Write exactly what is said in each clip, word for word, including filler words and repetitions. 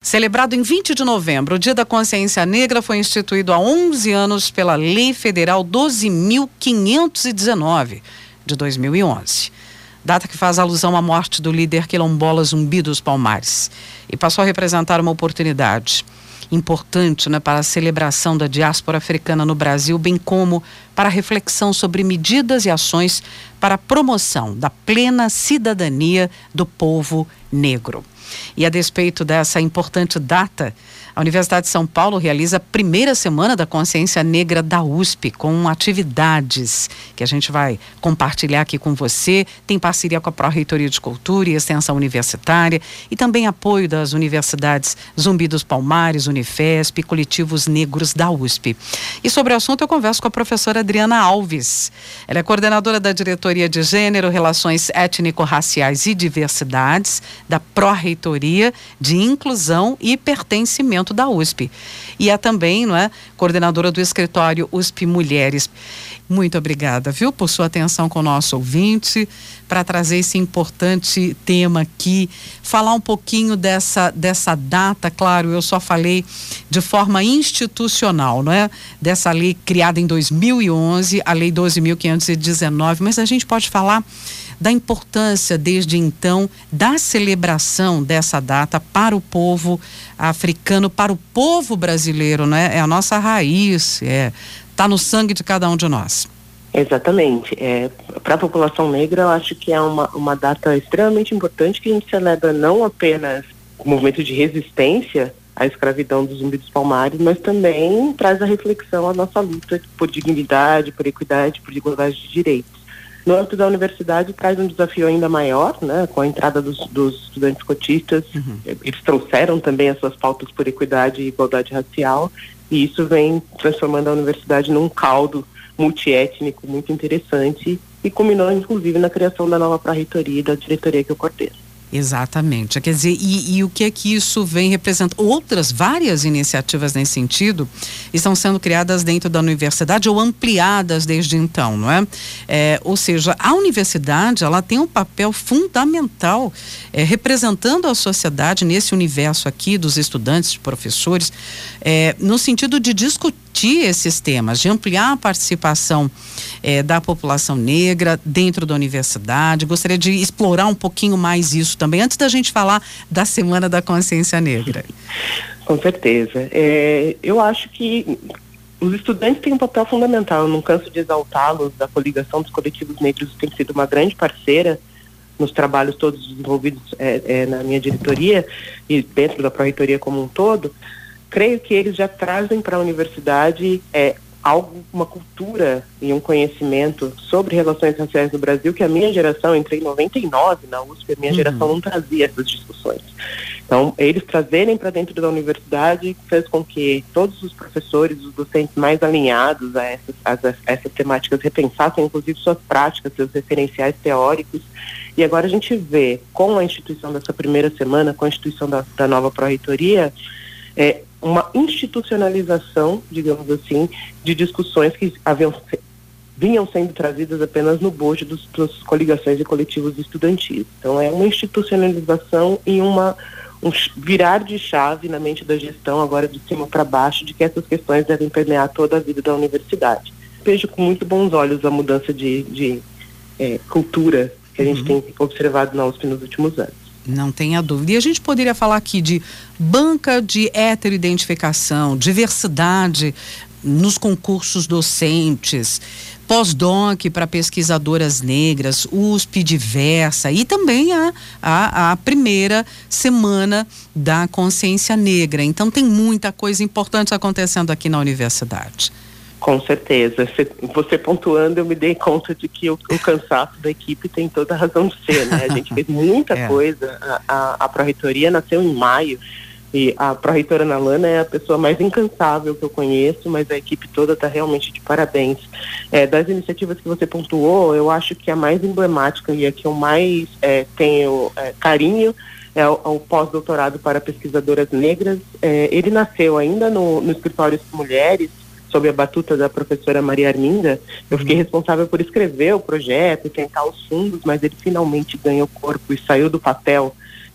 Celebrado em vinte de novembro, o Dia da Consciência Negra foi instituído há onze anos pela Lei Federal doze mil quinhentos e dezenove, de dois mil e onze. Data que faz alusão à morte do líder quilombola Zumbi dos Palmares. E passou a representar uma oportunidade importante, né, para a celebração da diáspora africana no Brasil, bem como para a reflexão sobre medidas e ações para a promoção da plena cidadania do povo negro. E a despeito dessa importante data, a Universidade de São Paulo realiza a primeira semana da Consciência Negra da U S P, com atividades que a gente vai compartilhar aqui com você. Tem parceria com a Pró-Reitoria de Cultura e Extensão Universitária e também apoio das universidades Zumbi dos Palmares, Unifesp e coletivos negros da U S P. E sobre o assunto eu converso com a professora Adriana Alves. Ela é coordenadora da Diretoria de Gênero, Relações Étnico-Raciais e Diversidades da Pró-Reitoria de Inclusão e Pertencimento da U S P. E é também, não é, coordenadora do escritório U S P Mulheres. Muito obrigada, viu, por sua atenção com o nosso ouvinte, para trazer esse importante tema aqui, falar um pouquinho dessa, dessa data. Claro, eu só falei de forma institucional, não é? Dessa lei criada em dois mil e onze, a Lei doze mil quinhentos e dezenove, mas a gente pode falar da importância desde então da celebração dessa data para o povo africano, para o povo brasileiro, né? É a nossa raiz, é, tá no sangue de cada um de nós. Exatamente. É, para a população negra, eu acho que é uma, uma data extremamente importante, que a gente celebra não apenas o movimento de resistência à escravidão dos Zumbi dos Palmares, mas também traz a reflexão à nossa luta por dignidade, por equidade, por igualdade de direitos. No âmbito da universidade traz um desafio ainda maior, né, com a entrada dos, dos estudantes cotistas. Uhum. Eles trouxeram também as suas pautas por equidade e igualdade racial, e isso vem transformando a universidade num caldo multiétnico muito interessante, e culminou inclusive na criação da nova pró-reitoria e da diretoria que eu coordeno. Exatamente, quer dizer, e, e o que é que isso vem representando? Outras várias iniciativas nesse sentido estão sendo criadas dentro da universidade ou ampliadas desde então, não é? É, ou seja, a universidade, ela tem um papel fundamental é, representando a sociedade nesse universo aqui dos estudantes, de professores, é, no sentido de discutir esses temas, de ampliar a participação é, da população negra dentro da universidade. Gostaria de explorar um pouquinho mais isso também, antes da gente falar da Semana da Consciência Negra. Com certeza. É, eu acho que os estudantes têm um papel fundamental. Eu não canso de exaltá-los. A coligação dos coletivos negros tem sido uma grande parceira nos trabalhos todos desenvolvidos é, é, na minha diretoria e dentro da pró-reitoria como um todo. Creio que eles já trazem para a universidade é, algo, uma cultura e um conhecimento sobre relações raciais no Brasil, que a minha geração, entrei em noventa e nove na U S P, a minha uhum. geração não trazia essas discussões. Então, eles trazerem para dentro da universidade fez com que todos os professores, os docentes mais alinhados a essas, a, a essas temáticas repensassem, inclusive, suas práticas, seus referenciais teóricos. E agora a gente vê, com a instituição dessa primeira semana, com a instituição da, da nova pró-reitoria, é, uma institucionalização, digamos assim, de discussões que haviam, vinham sendo trazidas apenas no bojo dos, das coligações e coletivos estudantis. Então é uma institucionalização e uma, um virar de chave na mente da gestão, agora de cima para baixo, de que essas questões devem permear toda a vida da universidade. Vejo com muito bons olhos a mudança de, de é, cultura que a gente uhum. tem observado na U S P nos últimos anos. Não tenha dúvida. E a gente poderia falar aqui de banca de heteroidentificação, diversidade nos concursos docentes, pós-doc para pesquisadoras negras, U S P diversa e também a, a, a primeira semana da consciência negra. Então tem muita coisa importante acontecendo aqui na universidade. Com certeza. Você pontuando, eu me dei conta de que o, o cansaço da equipe tem toda a razão de ser, né? A gente fez muita é. coisa. A, a, a pró-reitoria nasceu em maio e a pró-reitora Nalana é a pessoa mais incansável que eu conheço, mas a equipe toda está realmente de parabéns. É, das iniciativas que você pontuou, eu acho que a mais emblemática e a que eu mais é, tenho é, carinho é o, o pós-doutorado para pesquisadoras negras. É, ele nasceu ainda no, no escritório de mulheres, sob a batuta da professora Maria Arminda. Eu fiquei uhum. responsável por escrever o projeto e tentar os fundos, mas ele finalmente ganhou corpo e saiu do papel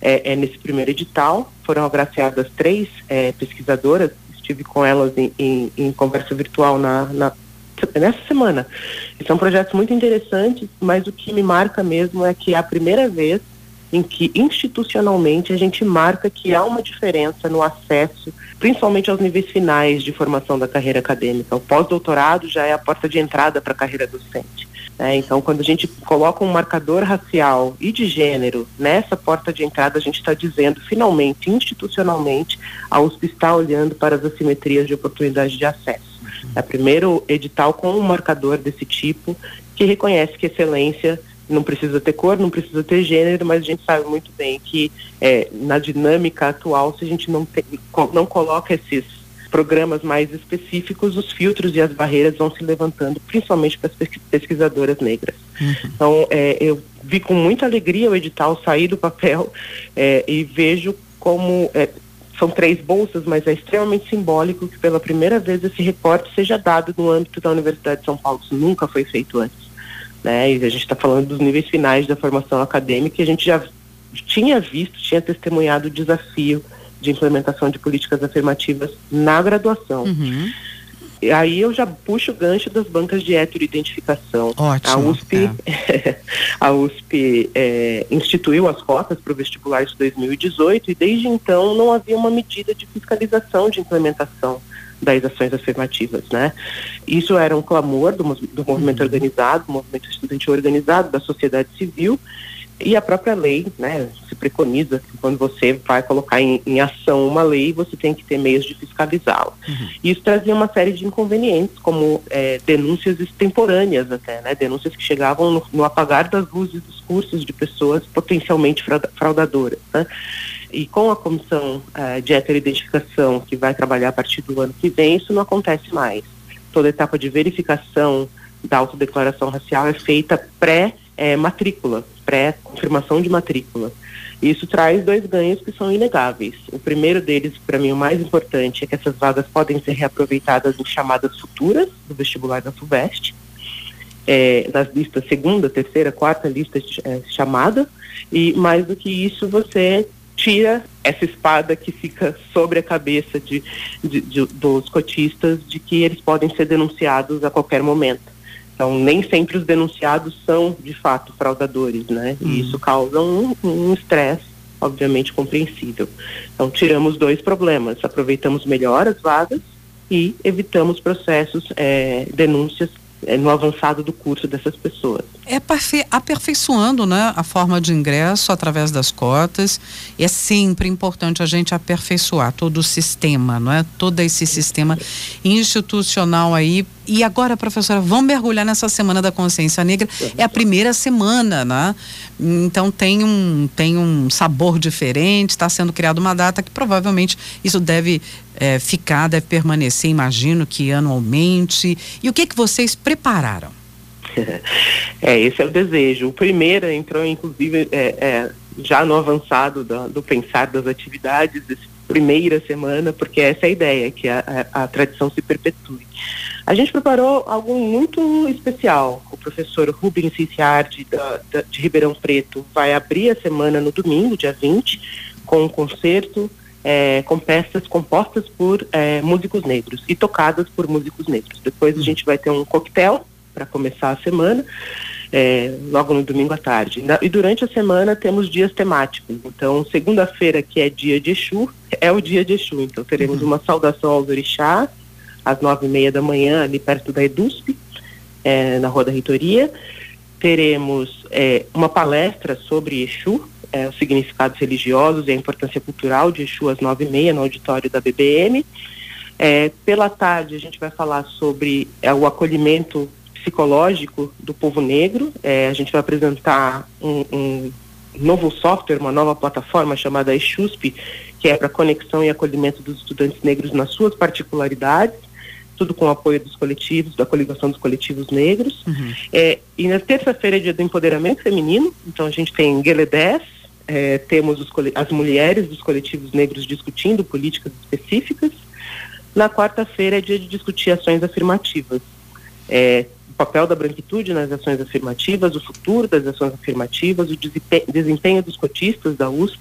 é, é nesse primeiro edital. Foram agraciadas três é, pesquisadoras, estive com elas em, em, em conversa virtual na, na, nessa semana. E são projetos muito interessantes, mas o que me marca mesmo é que é a primeira vez em que institucionalmente a gente marca que há uma diferença no acesso, principalmente aos níveis finais de formação da carreira acadêmica. O pós-doutorado já é a porta de entrada para a carreira docente. É, então, quando a gente coloca um marcador racial e de gênero nessa porta de entrada, a gente está dizendo, finalmente, institucionalmente, a U S P está olhando para as assimetrias de oportunidade de acesso. É o primeiro edital com um marcador desse tipo, que reconhece que excelência não precisa ter cor, não precisa ter gênero, mas a gente sabe muito bem que é, na dinâmica atual, se a gente não, tem, não coloca esses programas mais específicos, os filtros e as barreiras vão se levantando, principalmente para as pesquisadoras negras. Uhum. Então, é, eu vi com muita alegria o edital sair do papel é, e vejo como... É, são três bolsas, mas é extremamente simbólico que pela primeira vez esse recorte seja dado no âmbito da Universidade de São Paulo. Isso nunca foi feito antes. Né? E a gente está falando dos níveis finais da formação acadêmica, e a gente já tinha visto, tinha testemunhado o desafio de implementação de políticas afirmativas na graduação. Uhum. E aí eu já puxo o gancho das bancas de heteroidentificação. Ótimo, a U S P, é. a U S P é, instituiu as cotas para o vestibular de dois mil e dezoito e desde então não havia uma medida de fiscalização de implementação das ações afirmativas, né? Isso era um clamor do, do movimento uhum. organizado, do movimento estudantil organizado, da sociedade civil, e a própria lei, né, se preconiza que quando você vai colocar em, em ação uma lei, você tem que ter meios de fiscalizá-la. Uhum. Isso trazia uma série de inconvenientes, como é, denúncias extemporâneas até, né, denúncias que chegavam no, no apagar das luzes dos cursos de pessoas potencialmente fraudadoras, né? E com a comissão uh, de heteroidentificação, que vai trabalhar a partir do ano que vem, isso não acontece mais. Toda a etapa de verificação da autodeclaração racial é feita pré-matrícula, pré-confirmação de matrícula. Isso traz dois ganhos que são inegáveis. O primeiro deles, para mim, o mais importante, é que essas vagas podem ser reaproveitadas em chamadas futuras do vestibular da FUVEST, é, nas listas segunda, terceira, quarta lista de é, chamada, e mais do que isso, você tira essa espada que fica sobre a cabeça de, de, de, dos cotistas, de que eles podem ser denunciados a qualquer momento. Então, nem sempre os denunciados são, de fato, fraudadores, né? Hum. E isso causa um estresse, um obviamente, compreensível. Então, tiramos dois problemas. Aproveitamos melhor as vagas e evitamos processos, é, denúncias é, no avançado do curso dessas pessoas. É perfe- aperfeiçoando, né, a forma de ingresso através das cotas. E é sempre importante a gente aperfeiçoar todo o sistema, não é? Todo esse sistema institucional aí. E agora, professora, vamos mergulhar nessa Semana da Consciência Negra. É a primeira semana, né? Então tem um, tem um sabor diferente, está sendo criada uma data que provavelmente isso deve é, ficar, deve permanecer, imagino que anualmente. E o que que vocês prepararam? É, esse é o desejo. O primeiro entrou, inclusive, é, é, já no avançado do, do pensar das atividades, dessa primeira semana, porque essa é a ideia, que a, a, a tradição se perpetue. A gente preparou algo muito especial. O professor Rubens Ciciardi, da, da, de Ribeirão Preto, vai abrir a semana no domingo, dia vinte, com um concerto é, com peças compostas por é, músicos negros e tocadas por músicos negros. Depois a gente vai ter um coquetel para começar a semana, é, logo no domingo à tarde. E durante a semana temos dias temáticos. Então, segunda-feira, que é dia de Exu, é o dia de Exu. Então, teremos uma saudação aos orixás, às nove e meia da manhã, ali perto da EDUSP, é, na Rua da Reitoria. Teremos é, uma palestra sobre Exu, é, os significados religiosos e a importância cultural de Exu, às nove e meia, no auditório da B B M. É, pela tarde, a gente vai falar sobre é, o acolhimento psicológico do povo negro. É, a gente vai apresentar um, um novo software, uma nova plataforma chamada Exusp, que é para conexão e acolhimento dos estudantes negros nas suas particularidades, tudo com o apoio dos coletivos, da coligação dos coletivos negros. Uhum. É, e na terça-feira é dia do empoderamento feminino, então a gente tem Guelé dez, é, temos os, as mulheres dos coletivos negros discutindo políticas específicas. Na quarta-feira é dia de discutir ações afirmativas. É, o papel da branquitude nas ações afirmativas, o futuro das ações afirmativas, o desempenho dos cotistas da U S P,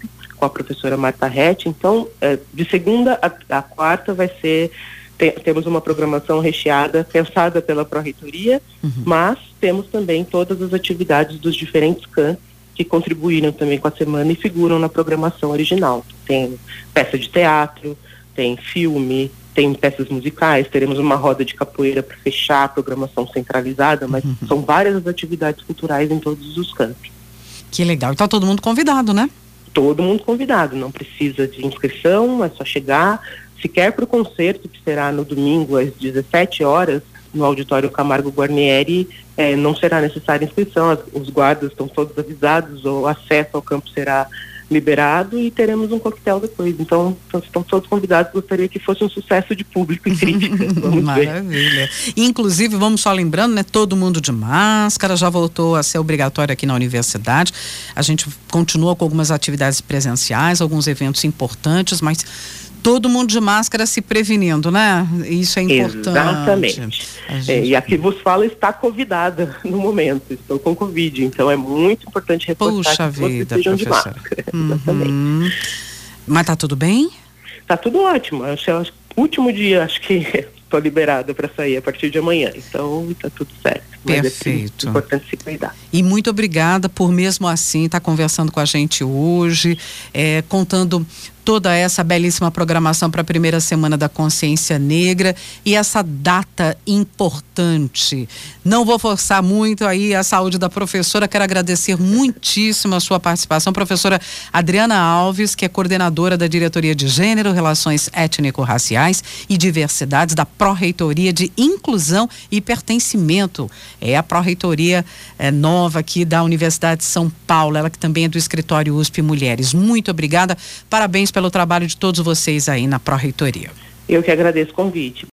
com a professora Marta Rett. Então, é, de segunda a, a quarta vai ser, te, temos uma programação recheada, pensada pela Pró-Reitoria, uhum. mas temos também todas as atividades dos diferentes campi que contribuíram também com a semana e figuram na programação original. Tem peça de teatro, tem filme, tem peças musicais, teremos uma roda de capoeira para fechar a programação centralizada, mas uhum. são várias as atividades culturais em todos os campos. Que legal. Então todo mundo convidado, né? Todo mundo convidado, não precisa de inscrição, é só chegar. Se quer para o concerto, que será no domingo às dezessete horas, no Auditório Camargo Guarnieri, eh, não será necessária inscrição, as, os guardas estão todos avisados, o acesso ao campo será liberado e teremos um coquetel depois. Então, estão todos convidados. Gostaria que fosse um sucesso de público e crítica. Vamos Maravilha. Ver. Inclusive, vamos só lembrando, né? Todo mundo de máscara, já voltou a ser obrigatório aqui na universidade. A gente continua com algumas atividades presenciais, alguns eventos importantes, mas todo mundo de máscara se prevenindo, né? Isso é importante. Exatamente. Gente... É, e aqui vos fala está convidada no momento. Estou com Covid, então é muito importante reforçar Puxa que vocês vida, estejam professora. de máscara. Uhum. Exatamente. Mas tá tudo bem? Tá tudo ótimo. Acho que é o último dia, acho que estou liberada para sair a partir de amanhã. Então tá tudo certo. Perfeito. É importante se cuidar. E muito obrigada por mesmo assim estar conversando com a gente hoje, é, contando toda essa belíssima programação para a primeira semana da Consciência Negra e essa data importante. Não vou forçar muito aí a saúde da professora, quero agradecer muitíssimo a sua participação, professora Adriana Alves, que é coordenadora da Diretoria de Gênero, Relações Étnico-Raciais e Diversidades da Pró-Reitoria de Inclusão e Pertencimento. É a Pró-Reitoria é, nova aqui da Universidade de São Paulo, ela que também é do escritório U S P Mulheres. Muito obrigada, parabéns pelo trabalho de todos vocês aí na Pró-Reitoria. Eu que agradeço o convite.